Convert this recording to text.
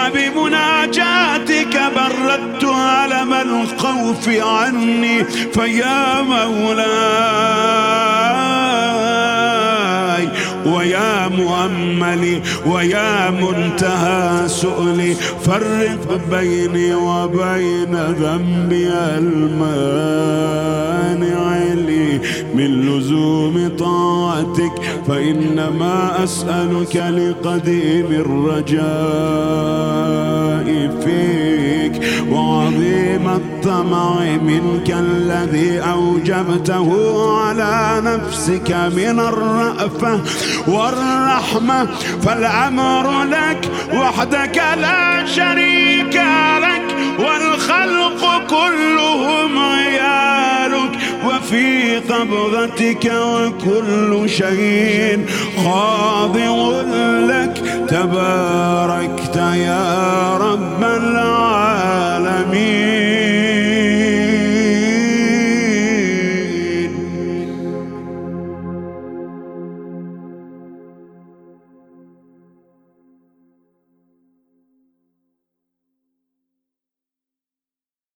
وبمناجاتك بردت ألم الخوف عني. فيا مولاي ويا مؤملي ويا منتهى سؤلي، فرق بيني وبين ذنبي المانع لي من لزوم طاعتك، فإنما أسألك لقديم الرجاء فيك وعظيم الطمع منك الذي أوجبته على نفسك من الرأفة والرحمة. فالأمر لك وحدك لا شريك لك، والخلق كلهم عيالك وفي قبضتك، وكل شيء خاضع لك. تباركت يا رب العالمين.